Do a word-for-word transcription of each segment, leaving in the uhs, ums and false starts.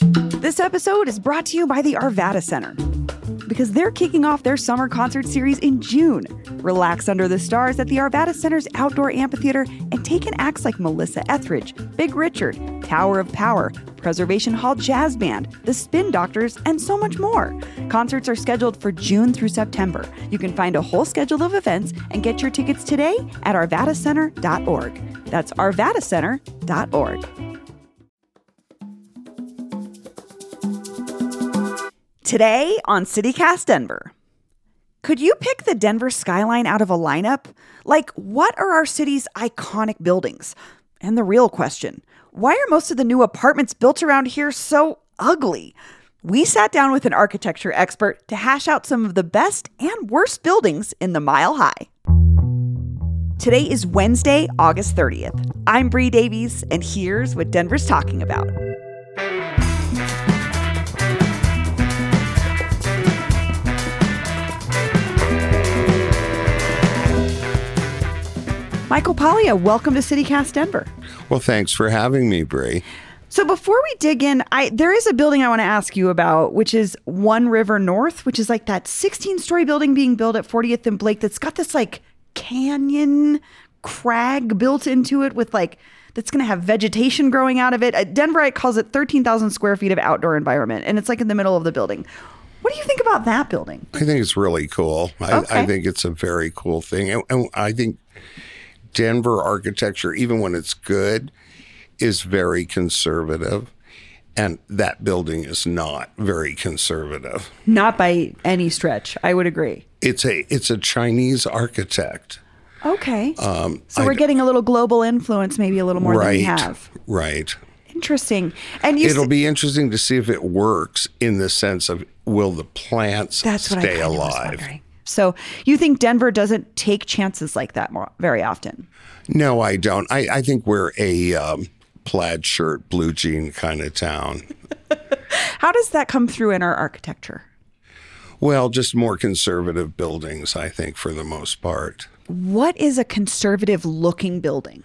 This episode is brought to you by the Arvada Center, because they're kicking off their summer concert series in June. Relax under the stars at the Arvada Center's outdoor amphitheater and take in acts like Melissa Etheridge, Big Richard, Tower of Power, Preservation Hall Jazz Band, The Spin Doctors, and so much more. Concerts are scheduled for June through September. You can find a whole schedule of events and get your tickets today at arvada center dot org. That's arvada center dot org. Today on CityCast Denver. Could you pick the Denver skyline out of a lineup? Like, what are our city's iconic buildings? And the real question, why are most of the new apartments built around here so ugly? We sat down with an architecture expert to hash out some of the best and worst buildings in the Mile High. Today is Wednesday, August thirtieth. I'm Bree Davies, and here's what Denver's talking about. Michael Paglia, welcome to CityCast Denver. Well, thanks for having me, Bree. So before we dig in, I there is a building I want to ask you about, which is One River North, which is like that sixteen-story building being built at fortieth and Blake that's got this like canyon crag built into it with like, that's going to have vegetation growing out of it. Denverite calls it thirteen thousand square feet of outdoor environment, and it's like in the middle of the building. What do you think about that building? I think it's really cool. I, Okay. I think it's a very cool thing. And, and I think Denver architecture, even when it's good, is very conservative. And that building is not very conservative. Not by any stretch. I would agree. It's a it's a Chinese architect. Okay. Um, so I- we're getting a little global influence, maybe a little more right, than we have. Right. Interesting. And you It'll s- be interesting to see if it works in the sense of, will the plants That's what stay I kind of was alive? wondering. So you think Denver doesn't take chances like that more very often? No, I don't. I, I think we're a um, plaid shirt, blue jean kind of town. How does that come through in our architecture? Well, just more conservative buildings, I think, for the most part. What is a conservative looking building?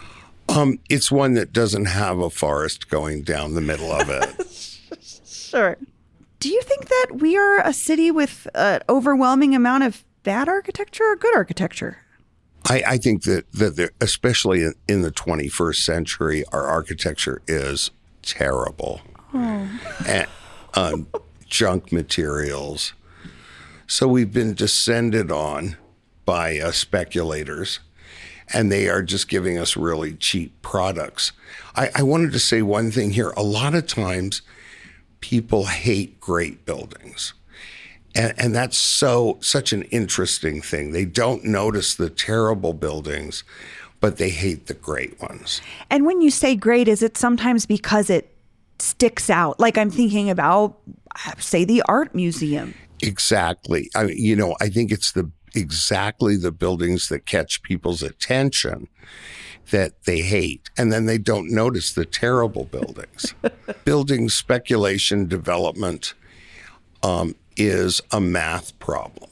Um, it's one that doesn't have a forest going down the middle of it. Sure. Do you think that we are a city with an overwhelming amount of bad architecture or good architecture? I, I think that, that there, especially in, in the twenty-first century, our architecture is terrible. Oh. And, um, junk materials. So we've been descended on by uh, speculators, and they are just giving us really cheap products. I, I wanted to say one thing here. A lot of times people hate great buildings. And, and that's so such an interesting thing. They don't notice the terrible buildings, but they hate the great ones. And when you say great, is it sometimes because it sticks out? Like I'm thinking about, say, the art museum. Exactly. I mean, you know, I think it's the exactly the buildings that catch people's attention that they hate, and then they don't notice the terrible buildings. Building speculation development um, is a math problem.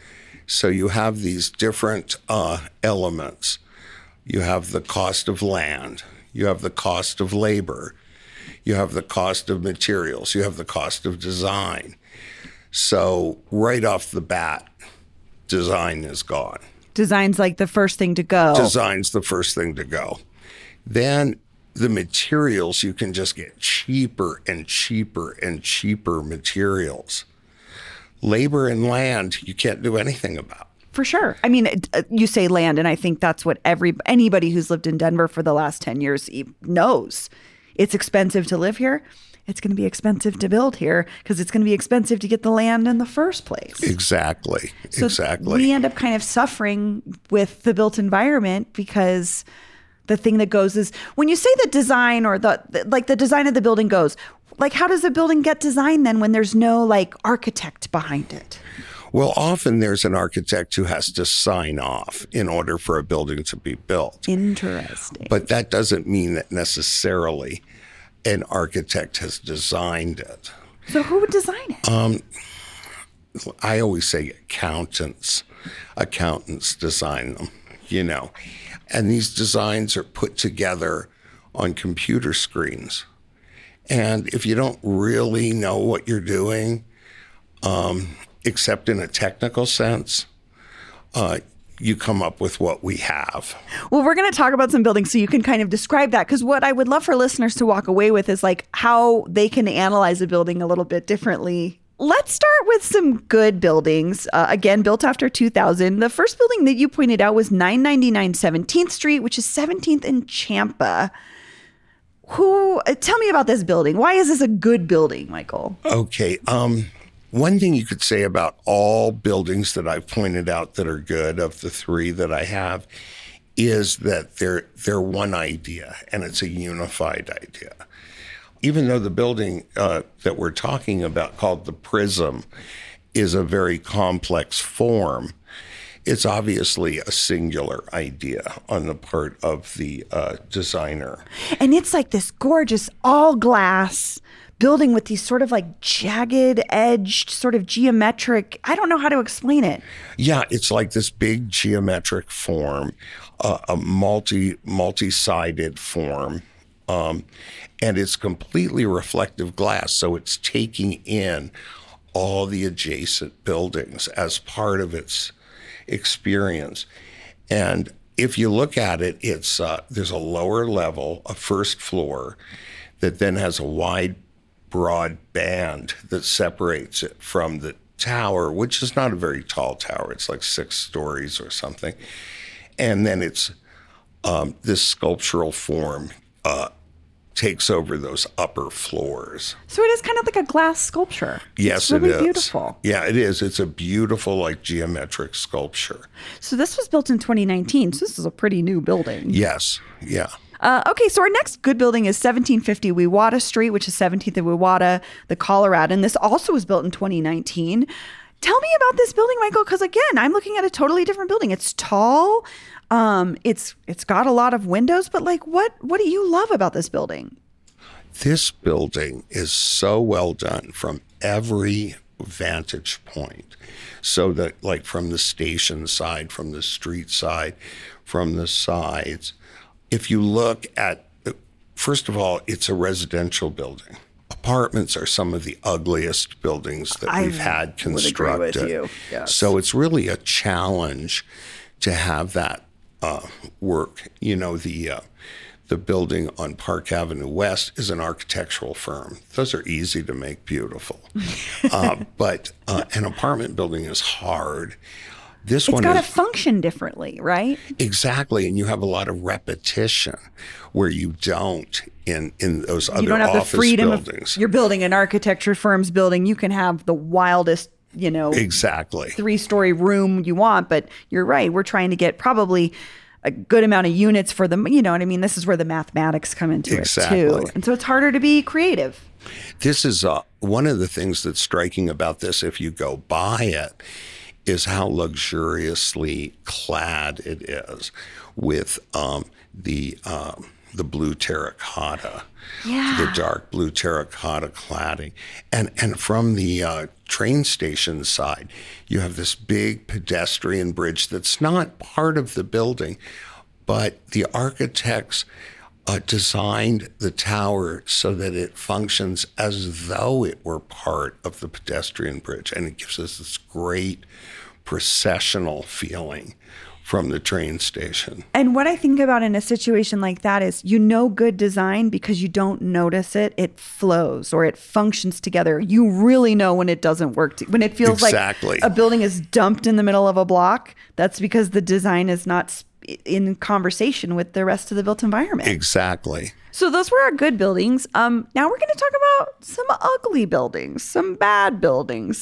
So you have these different uh, elements. You have the cost of land. You have the cost of labor. You have the cost of materials. You have the cost of design. So right off the bat, design is gone. Design's like the first thing to go. Design's the first thing to go. Then the materials, you can just get cheaper and cheaper and cheaper materials. Labor and land, you can't do anything about. For sure. I mean, it- uh, you say land, and I think that's what every anybody who's lived in Denver for the last ten years e- knows. It's expensive to live here. It's going to be expensive to build here because it's going to be expensive to get the land in the first place. Exactly. So exactly. we end up kind of suffering with the built environment because the thing that goes is when you say the design or the, the like the design of the building goes, like how does a building get designed then when there's no like architect behind it? Well, often there's an architect who has to sign off in order for a building to be built. Interesting. But that doesn't mean that necessarily an architect has designed it. So who would design it? Um, I always say accountants. Accountants design them, you know. And these designs are put together on computer screens. And if you don't really know what you're doing, um, except in a technical sense, uh, you come up with what we have. Well, we're going to talk about some buildings so you can kind of describe that, because what I would love for listeners to walk away with is like how they can analyze a building a little bit differently. Let's start with some good buildings. Uh, again, built after two thousand. The first building that you pointed out was nine ninety-nine seventeenth Street, which is seventeenth and Champa. Who? Uh, tell me about this building. Why is this a good building, Michael? Okay. Um, one thing you could say about all buildings that I've pointed out that are good, of the three that I have, is that they're they're one idea, and it's a unified idea. Even though the building uh, that we're talking about, called the Prism, is a very complex form, it's obviously a singular idea on the part of the uh, designer. And it's like this gorgeous all glass building with these sort of like jagged edged sort of geometric, I don't know how to explain it. Yeah, it's like this big geometric form, uh, a multi, multi-sided form. Um, and it's completely reflective glass. So it's taking in all the adjacent buildings as part of its experience. And if you look at it, it's uh, there's a lower level, a first floor, that then has a wide, broad band that separates it from the tower, which is not a very tall tower. It's like six stories or something. And then it's um, this sculptural form uh, takes over those upper floors. So it is kind of like a glass sculpture. Yes, it's really it is. Beautiful. Yeah, it is. It's a beautiful, like, geometric sculpture. So this was built in twenty nineteen. So this is a pretty new building. Yes. Yeah. Uh, okay, so our next good building is seventeen fifty Wewata Street, which is seventeenth and Wewata, the Colorado. And this also was built in twenty nineteen. Tell me about this building, Michael, because again, I'm looking at a totally different building. It's tall. Um, it's it's got a lot of windows, but like, what what do you love about this building? This building is so well done from every vantage point. So that, like, from the station side, from the street side, from the sides. If you look at, first of all, it's a residential building. Apartments are some of the ugliest buildings that I we've had constructed. Would agree with you. Yes. So it's really a challenge to have that uh, work. You know, the uh, the building on Park Avenue West is an architectural firm. Those are easy to make beautiful. uh, but uh, an apartment building is hard. This it's one got to is, function differently, right? Exactly, and you have a lot of repetition where you don't in in those other you don't have office the freedom buildings. Of, you're building an architecture firm's building. You can have the wildest, you know, exactly three-story room you want, but you're right. We're trying to get probably a good amount of units for them. You know what I mean? This is where the mathematics come into exactly. it too, and so it's harder to be creative. This is uh, one of the things that's striking about this. If you go by it, is how luxuriously clad it is with um, the um, the blue terracotta, yeah. the dark blue terracotta cladding. And and from the uh, train station side, you have this big pedestrian bridge that's not part of the building, but the architects uh, designed the tower so that it functions as though it were part of the pedestrian bridge. And it gives us this great processional feeling from the train station. And what I think about in a situation like that is, you know, good design because you don't notice it. It flows or it functions together. You really know when it doesn't work. To, when it feels exactly. like a building is dumped in the middle of a block, that's because the design is not in conversation with the rest of the built environment. Exactly. So those were our good buildings. Um, now we're going to talk about some ugly buildings, some bad buildings.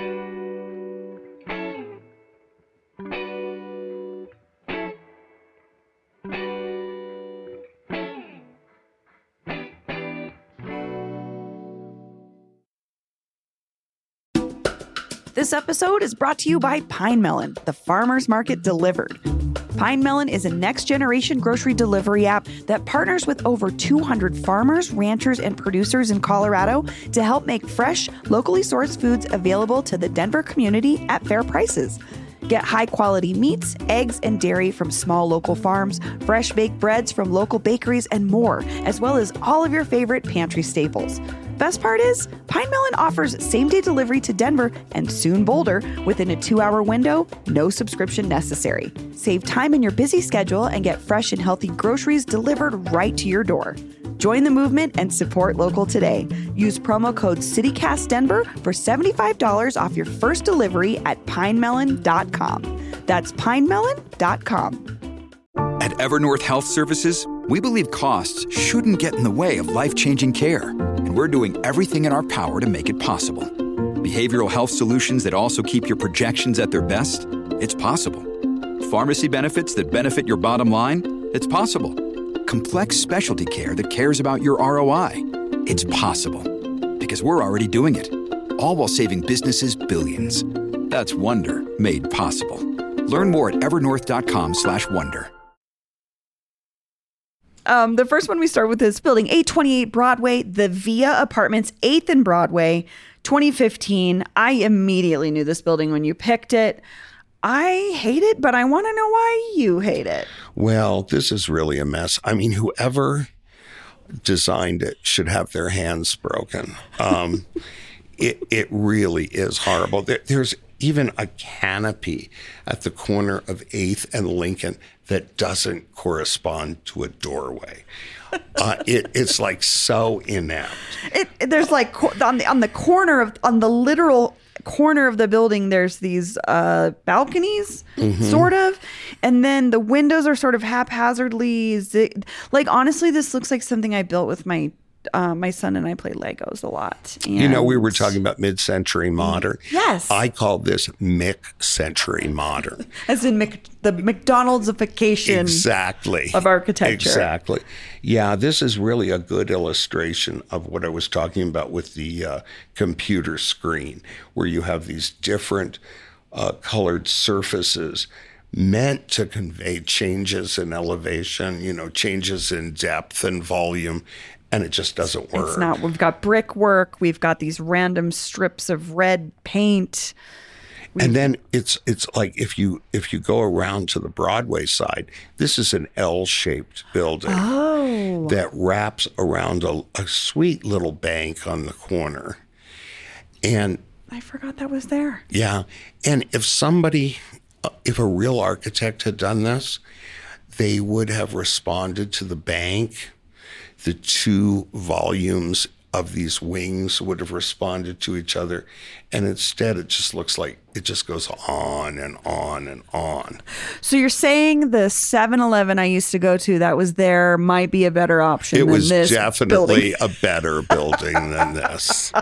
This episode is brought to you by Pine Melon, the farmer's market delivered. Pine Melon is a next-generation grocery delivery app that partners with over two hundred farmers, ranchers, and producers in Colorado to help make fresh, locally sourced foods available to the Denver community at fair prices. Get high-quality meats, eggs, and dairy from small local farms, fresh baked breads from local bakeries, and more, as well as all of your favorite pantry staples. Best part is, Pine Melon offers same-day delivery to Denver and soon Boulder within a two-hour window, no subscription necessary. Save time in your busy schedule and get fresh and healthy groceries delivered right to your door. Join the movement and support local today. Use promo code CityCastDenver for seventy-five dollars off your first delivery at pine melon dot com. That's pine melon dot com. At Evernorth Health Services, we believe costs shouldn't get in the way of life-changing care, and we're doing everything in our power to make it possible. Behavioral health solutions that also keep your projections at their best? It's possible. Pharmacy benefits that benefit your bottom line? It's possible. Complex specialty care that cares about your R O I? It's possible. Because we're already doing it. All while saving businesses billions. That's Wonder made possible. Learn more at evernorth.com slash wonder. Um, the first one we start with is building eight twenty-eight Broadway, the Via Apartments, eighth and Broadway, twenty fifteen. I immediately knew this building when you picked it. I hate it, but I want to know why you hate it. Well, this is really a mess. I mean, whoever designed it should have their hands broken. Um, it it really is horrible. There, there's even a canopy at the corner of eighth and Lincoln that doesn't correspond to a doorway. Uh, it it's like so inept. It, there's like on the on the corner of on the literal corner of the building, there's these uh, balconies, mm-hmm. sort of, and then the windows are sort of haphazardly. Zig- like honestly, this looks like something I built with my uh, my son and I play Legos a lot. And you know, we were talking about mid-century modern. Yes, I call this Mick-century modern, as in Mc, the McDonald'sification exactly of architecture. Exactly. Yeah, this is really a good illustration of what I was talking about with the uh, computer screen, where you have these different uh, colored surfaces meant to convey changes in elevation, you know, changes in depth and volume, and it just doesn't work. It's not. We've got brickwork. We've got these random strips of red paint. We've, and then it's it's like if you if you go around to the Broadway side, this is an L-shaped building oh. that wraps around a, a sweet little bank on the corner. And I forgot that was there. Yeah. And if somebody, if a real architect had done this, they would have responded to the bank. The two volumes of these wings would have responded to each other. And instead, it just looks like it just goes on and on and on. So you're saying the seven eleven I used to go to that was there might be a better option it than was this definitely building. a better building than this.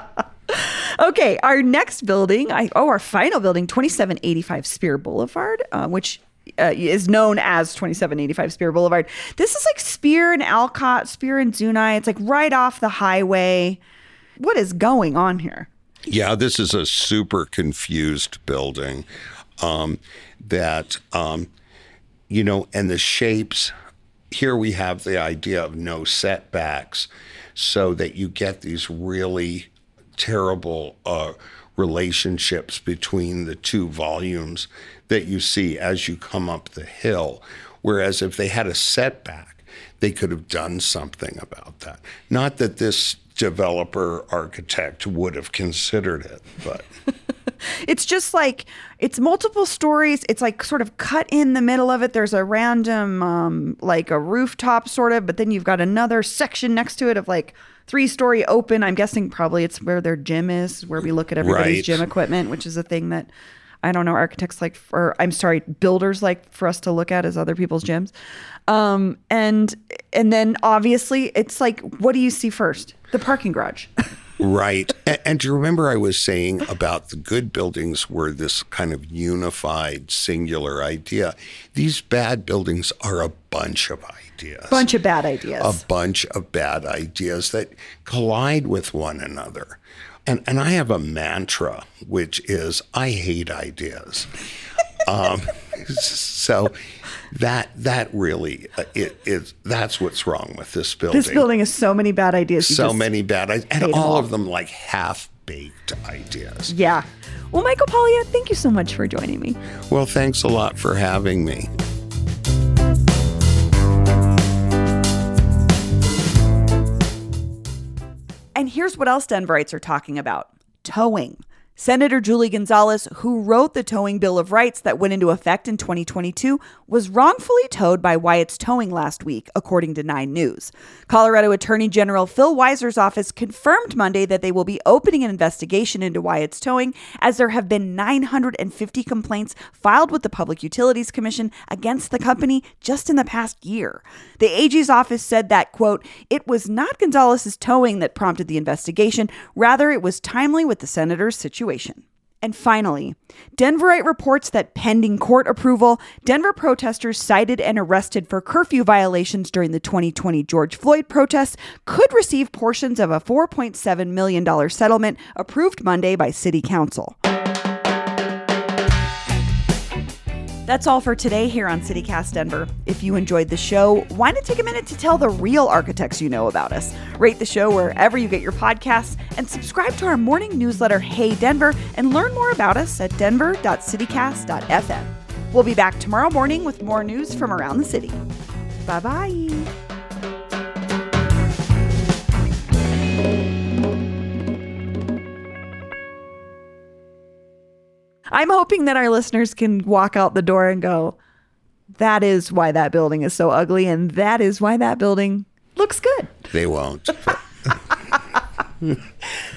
Okay, our next building, I, oh, our final building, twenty-seven eighty-five Spear Boulevard, uh, which uh, is known as twenty-seven eighty-five Spear Boulevard. This is like Spear and Alcott, Spear and Zuni. It's like right off the highway. What is going on here? Yeah, this is a super confused building um, that, um, you know, and the shapes, here we have the idea of no setbacks so that you get these really terrible uh, relationships between the two volumes that you see as you come up the hill. Whereas if they had a setback, they could have done something about that. Not that this developer architect would have considered it, but it's just like it's multiple stories. It's like sort of cut in the middle of it. There's a random um, like a rooftop sort of, but then you've got another section next to it of like three story open. I'm guessing probably it's where their gym is, where we look at everybody's right. gym equipment, which is a thing that I don't know architects like, or I'm sorry, builders like for us to look at as other people's gyms. Um, and and then obviously it's like, what do you see first? The parking garage. Right. And, and do you remember I was saying about the good buildings were this kind of unified, singular idea? These bad buildings are a bunch of ideas. Bunch of bad ideas. A bunch of bad ideas that collide with one another. And and I have a mantra, which is I hate ideas. um, so that that really uh, it is that's what's wrong with this building. This building has so many bad ideas. So many bad ideas, and all all. of them like half baked ideas. Yeah. Well, Michael Paglia, thank you so much for joining me. Well, thanks a lot for having me. And here's what else Denverites are talking about: towing. Senator Julie Gonzalez, who wrote the Towing Bill of Rights that went into effect in twenty twenty-two, was wrongfully towed by Wyatt's Towing last week, according to Nine News. Colorado Attorney General Phil Weiser's office confirmed Monday that they will be opening an investigation into Wyatt's Towing, as there have been nine hundred fifty complaints filed with the Public Utilities Commission against the company just in the past year. The A G's office said that, quote, "It was not Gonzalez's towing that prompted the investigation. Rather, it was timely with the senator's situation." And finally, Denverite reports that pending court approval, Denver protesters cited and arrested for curfew violations during the twenty twenty George Floyd protests could receive portions of a four point seven million dollars settlement approved Monday by City Council. That's all for today here on CityCast Denver. If you enjoyed the show, why not take a minute to tell the real architects you know about us? Rate the show wherever you get your podcasts and subscribe to our morning newsletter, Hey Denver, and learn more about us at denver dot citycast dot f m. We'll be back tomorrow morning with more news from around the city. Bye-bye. I'm hoping that our listeners can walk out the door and go, that is why that building is so ugly, and that is why that building looks good. They won't.